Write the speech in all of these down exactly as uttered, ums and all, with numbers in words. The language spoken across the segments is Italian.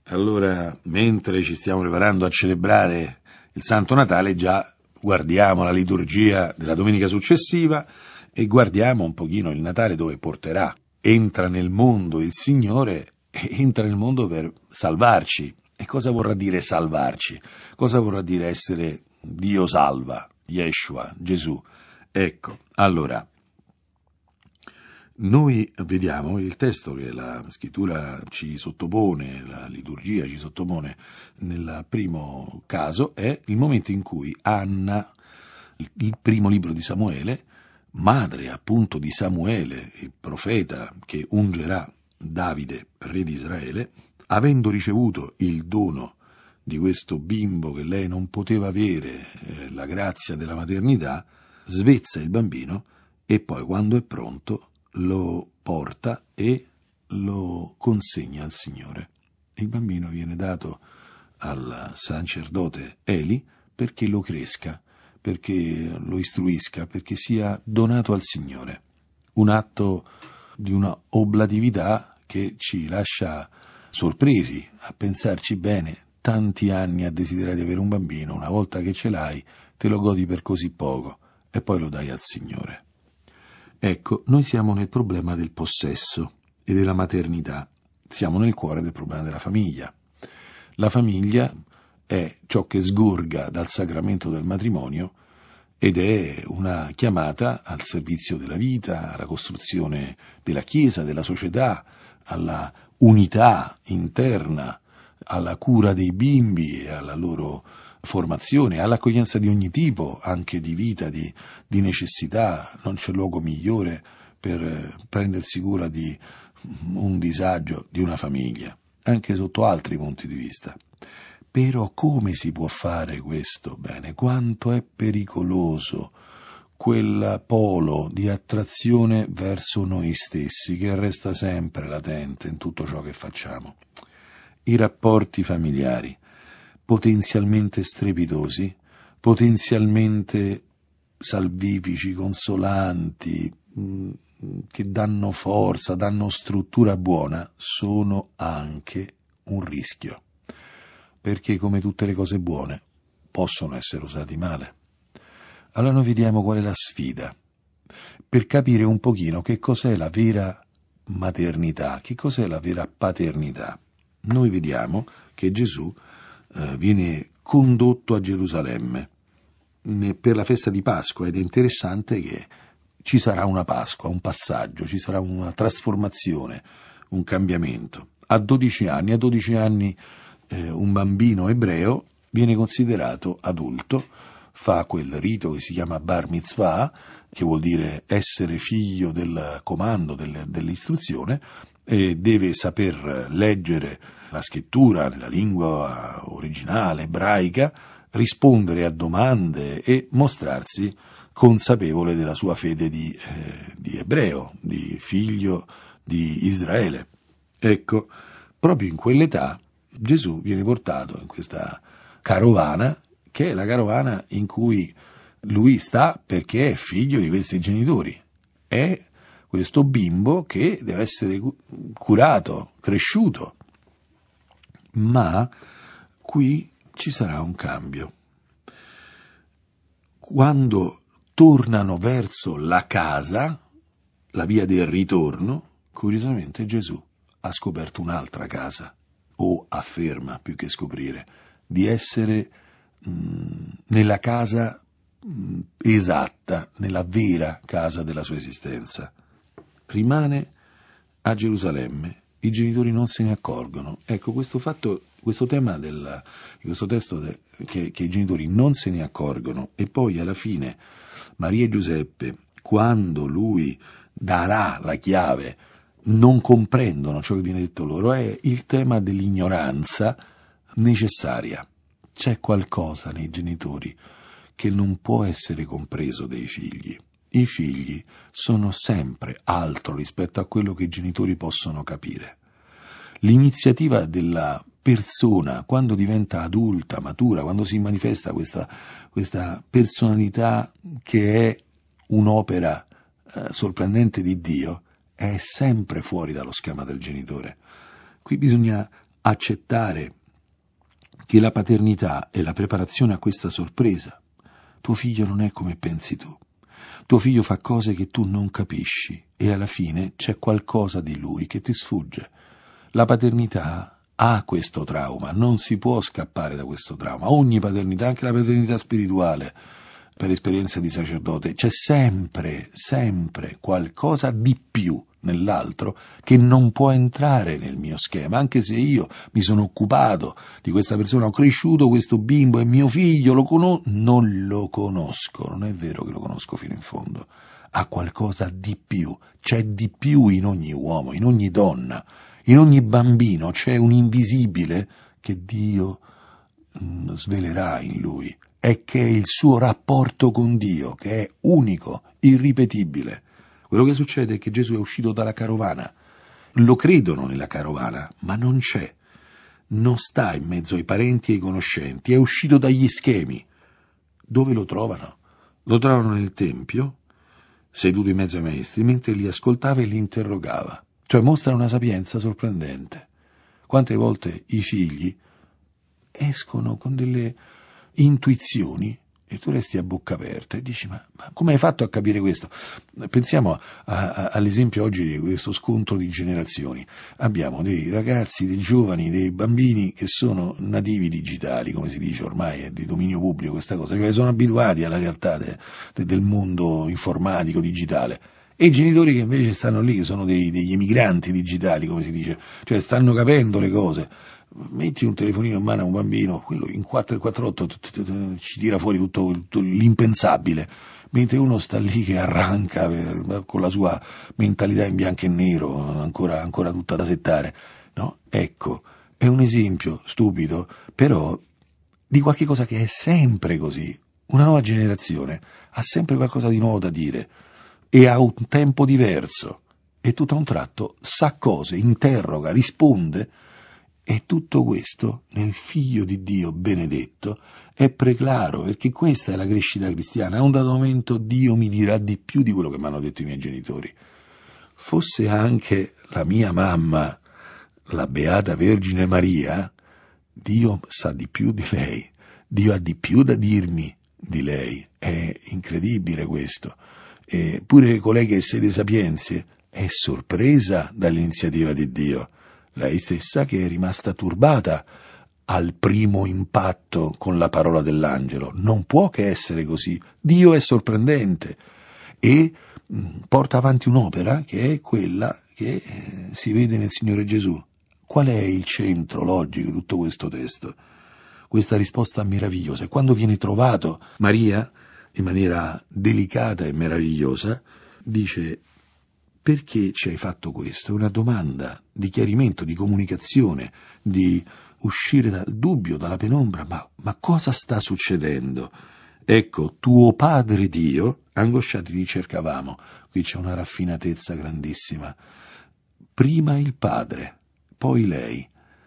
Allora, mentre ci stiamo preparando a celebrare il Santo Natale, già guardiamo la liturgia della domenica successiva e guardiamo un pochino il Natale dove porterà. Entra nel mondo il Signore e entra nel mondo per salvarci. E cosa vorrà dire salvarci? Cosa vorrà dire essere Dio salva, Yeshua, Gesù? Ecco, allora, noi vediamo il testo che la scrittura ci sottopone, la liturgia ci sottopone nel primo caso, è il momento in cui Anna, il primo libro di Samuele, madre appunto di Samuele, il profeta che ungerà Davide, re di Israele, avendo ricevuto il dono di questo bimbo che lei non poteva avere, eh, la grazia della maternità, svezza il bambino e poi quando è pronto lo porta e lo consegna al Signore. Il bambino viene dato al sacerdote Eli perché lo cresca, perché lo istruisca, perché sia donato al Signore. Un atto di una oblatività che ci lascia sorpresi a pensarci bene. Tanti anni a desiderare di avere un bambino, una volta che ce l'hai, te lo godi per così poco e poi lo dai al Signore. Ecco, noi siamo nel problema del possesso e della maternità, siamo nel cuore del problema della famiglia. La famiglia è ciò che sgorga dal sacramento del matrimonio ed è una chiamata al servizio della vita, alla costruzione della Chiesa, della società, alla unità interna, alla cura dei bimbi e alla loro formazione, all'accoglienza di ogni tipo, anche di vita, di, di necessità. Non c'è luogo migliore per prendersi cura di un disagio di una famiglia, anche sotto altri punti di vista. Però come si può fare questo? Bene, quanto è pericoloso quel polo di attrazione verso noi stessi che resta sempre latente in tutto ciò che facciamo. I rapporti familiari, potenzialmente strepitosi, potenzialmente salvifici, consolanti, mh, che danno forza, danno struttura buona, sono anche un rischio, perché come tutte le cose buone possono essere usati male. Allora noi vediamo qual è la sfida, per capire un pochino che cos'è la vera maternità, che cos'è la vera paternità. Noi vediamo che Gesù eh, viene condotto a Gerusalemme ne, per la festa di Pasqua ed è interessante che ci sarà una Pasqua, un passaggio, ci sarà una trasformazione, un cambiamento. A dodici anni, a dodici anni eh, un bambino ebreo viene considerato adulto, fa quel rito che si chiama Bar Mitzvah, che vuol dire essere figlio del comando, del, dell'istruzione, e deve saper leggere la scrittura nella lingua originale, ebraica, rispondere a domande e mostrarsi consapevole della sua fede di, eh, di ebreo, di figlio di Israele. Ecco, proprio in quell'età Gesù viene portato in questa carovana, che è la carovana in cui lui sta perché è figlio di questi genitori. È questo bimbo che deve essere curato, cresciuto. Ma qui ci sarà un cambio. Quando tornano verso la casa, la via del ritorno, curiosamente Gesù ha scoperto un'altra casa, o afferma, più che scoprire, di essere mh, nella casa mh, esatta, nella vera casa della sua esistenza. Rimane a Gerusalemme, i genitori non se ne accorgono. Ecco, questo fatto, questo tema del, di questo testo de, che, che i genitori non se ne accorgono e poi alla fine Maria e Giuseppe, quando lui darà la chiave, non comprendono ciò che viene detto loro, è il tema dell'ignoranza necessaria. C'è qualcosa nei genitori che non può essere compreso dai figli. I figli sono sempre altro rispetto a quello che i genitori possono capire. L'iniziativa della persona, quando diventa adulta, matura, quando si manifesta questa, questa personalità che è un'opera eh, sorprendente di Dio, è sempre fuori dallo schema del genitore. Qui bisogna accettare che la paternità è la preparazione a questa sorpresa. Tuo figlio non è come pensi tu. Tuo figlio fa cose che tu non capisci e alla fine c'è qualcosa di lui che ti sfugge. La paternità ha questo trauma, non si può scappare da questo trauma. Ogni paternità, anche la paternità spirituale, per esperienza di sacerdote, c'è sempre, sempre qualcosa di più nell'altro che non può entrare nel mio schema, anche se io mi sono occupato di questa persona, ho cresciuto questo bimbo, è mio figlio, lo conosco, non lo conosco, non è vero che lo conosco fino in fondo, ha qualcosa di più, c'è di più in ogni uomo, in ogni donna, in ogni bambino, c'è un invisibile che Dio mh, svelerà in lui, è che è il suo rapporto con Dio, che è unico, irripetibile. Quello che succede è che Gesù è uscito dalla carovana, lo credono nella carovana, ma non c'è, non sta in mezzo ai parenti e ai conoscenti, è uscito dagli schemi. Dove lo trovano? Lo trovano nel Tempio, seduto in mezzo ai maestri, mentre li ascoltava e li interrogava. Cioè mostra una sapienza sorprendente. Quante volte i figli escono con delle intuizioni e tu resti a bocca aperta e dici ma, ma come hai fatto a capire questo? Pensiamo a, a, all'esempio oggi di questo scontro di generazioni. Abbiamo dei ragazzi, dei giovani, dei bambini che sono nativi digitali, come si dice ormai, è di dominio pubblico questa cosa, cioè sono abituati alla realtà de, de, del mondo informatico digitale. E i genitori che invece stanno lì, che sono dei, degli emigranti digitali, come si dice, cioè stanno capendo le cose. Metti un telefonino in mano a un bambino, quello in quattro e quarantotto ci tira fuori tutto, tutto l'impensabile, mentre uno sta lì che arranca per, con la sua mentalità in bianco e nero, ancora, ancora tutta da settare. No? Ecco, è un esempio stupido, però di qualche cosa che è sempre così. Una nuova generazione ha sempre qualcosa di nuovo da dire e ha un tempo diverso e tutto a un tratto sa cose, interroga, risponde. E tutto questo, nel Figlio di Dio benedetto, è preclaro, perché questa è la crescita cristiana. A un dato momento Dio mi dirà di più di quello che mi hanno detto i miei genitori. Fosse anche la mia mamma, la Beata Vergine Maria, Dio sa di più di lei. Dio ha di più da dirmi di lei. È incredibile questo. E pure colei che siede sapienze è sorpresa dall'iniziativa di Dio. Lei stessa che è rimasta turbata al primo impatto con la parola dell'angelo. Non può che essere così. Dio è sorprendente e mh, porta avanti un'opera che è quella che eh, si vede nel Signore Gesù. Qual è il centro logico di tutto questo testo? Questa risposta meravigliosa. E quando viene trovato, Maria, in maniera delicata e meravigliosa, dice: perché ci hai fatto questo? È una domanda di chiarimento, di comunicazione, di uscire dal dubbio, dalla penombra. Ma, ma cosa sta succedendo? Ecco, tuo Padre Dio, angosciati ti cercavamo. Qui c'è una raffinatezza grandissima. Prima il Padre, poi lei.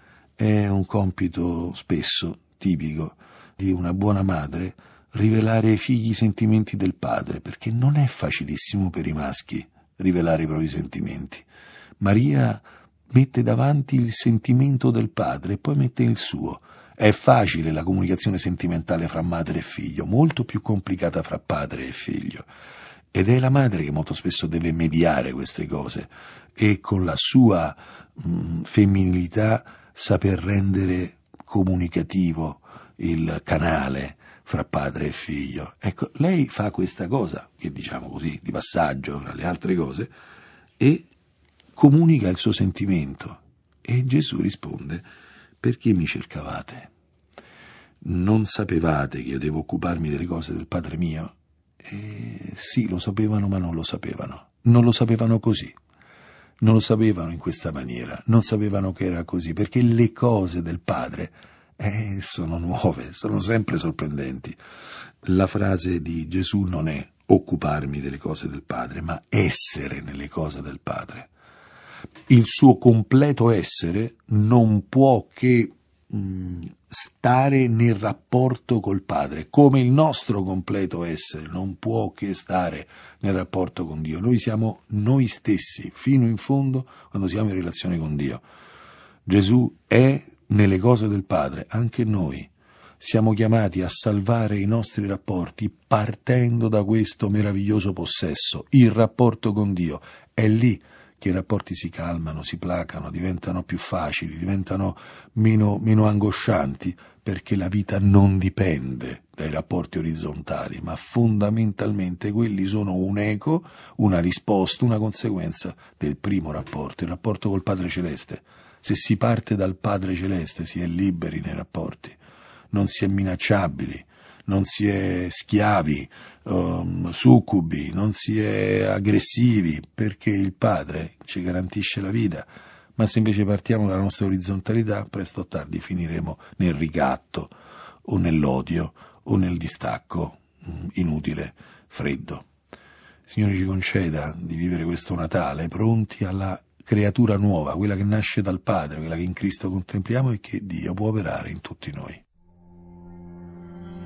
È un compito spesso tipico di una buona madre rivelare ai figli i sentimenti del padre, perché non è facilissimo per i maschi rivelare i propri sentimenti. Maria mette davanti il sentimento del padre e poi mette il suo. È facile la comunicazione sentimentale fra madre e figlio, molto più complicata fra padre e figlio. Ed è la madre che molto spesso deve mediare queste cose e con la sua mh, femminilità saper rendere comunicativo il canale fra padre e figlio. Ecco, lei fa questa cosa, che diciamo così, di passaggio fra le altre cose, e comunica il suo sentimento. E Gesù risponde: perché mi cercavate? Non sapevate che io devo occuparmi delle cose del Padre mio? E sì, lo sapevano, ma non lo sapevano. Non lo sapevano così. Non lo sapevano in questa maniera. Non sapevano che era così, perché le cose del Padre Eh, sono nuove, sono sempre sorprendenti. La frase di Gesù non è occuparmi delle cose del Padre, ma essere nelle cose del Padre. Il suo completo essere non può che mh, stare nel rapporto col Padre, come il nostro completo essere non può che stare nel rapporto con Dio. Noi siamo noi stessi, fino in fondo, quando siamo in relazione con Dio. Gesù è nelle cose del Padre, anche noi siamo chiamati a salvare i nostri rapporti partendo da questo meraviglioso possesso, il rapporto con Dio. È lì che i rapporti si calmano, si placano, diventano più facili, diventano meno, meno angoscianti, perché la vita non dipende dai rapporti orizzontali, ma fondamentalmente quelli sono un eco, una risposta, una conseguenza del primo rapporto, il rapporto col Padre Celeste. Se si parte dal Padre Celeste si è liberi nei rapporti, non si è minacciabili, non si è schiavi, um, succubi, non si è aggressivi, perché il Padre ci garantisce la vita. Ma se invece partiamo dalla nostra orizzontalità, presto o tardi finiremo nel ricatto o nell'odio o nel distacco um, inutile, freddo. Signore, ci conceda di vivere questo Natale pronti alla creatura nuova, quella che nasce dal Padre, quella che in Cristo contempliamo e che Dio può operare in tutti noi.